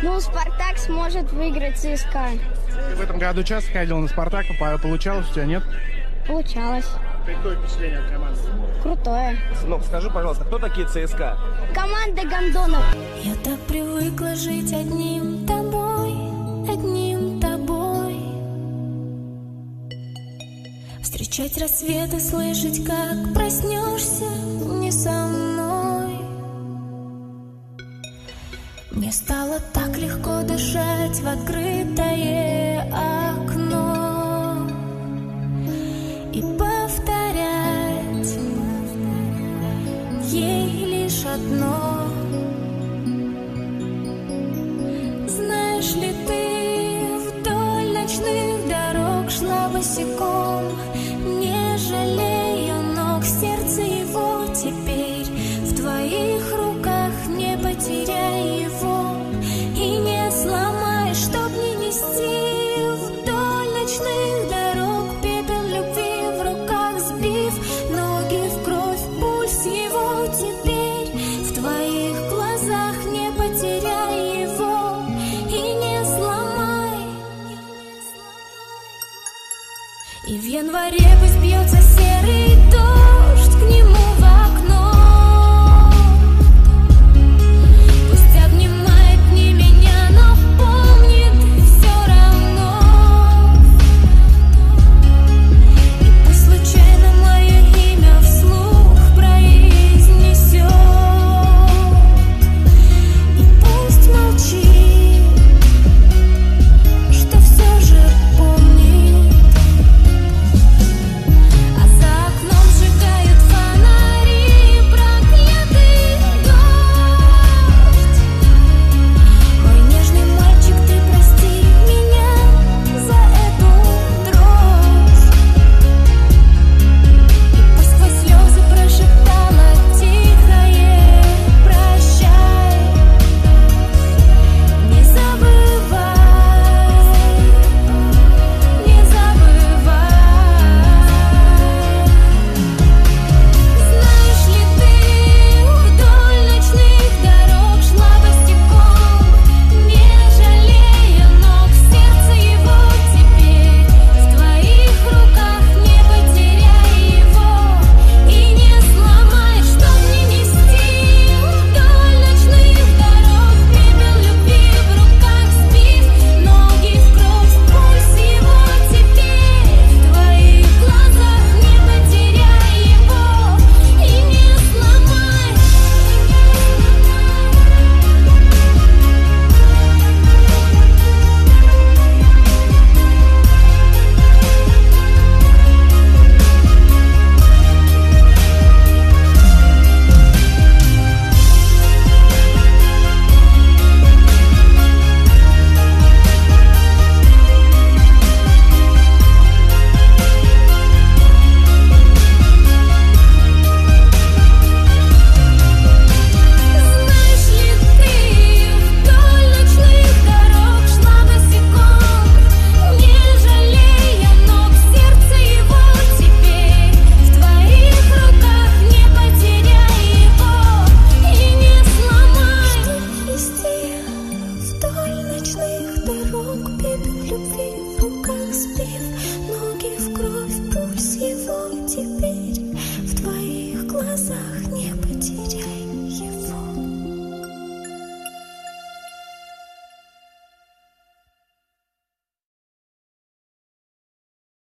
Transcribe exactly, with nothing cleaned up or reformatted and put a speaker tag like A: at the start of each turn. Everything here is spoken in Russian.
A: Ну, Спартак сможет выиграть ЦСКА.
B: Ты в этом году часто ходил на Спартак, получалось у тебя, нет?
A: Получалось.
B: Какое впечатление от команды?
A: Крутое.
C: Ну, скажи, пожалуйста, кто такие ЦСКА?
A: Команда гондонов.
D: Я так привыкла жить одним тобой, одним тобой. Встречать рассветы, слышать, как проснешься не со мной. Мне стало так легко дышать в открытое окно и повторять ей лишь одно: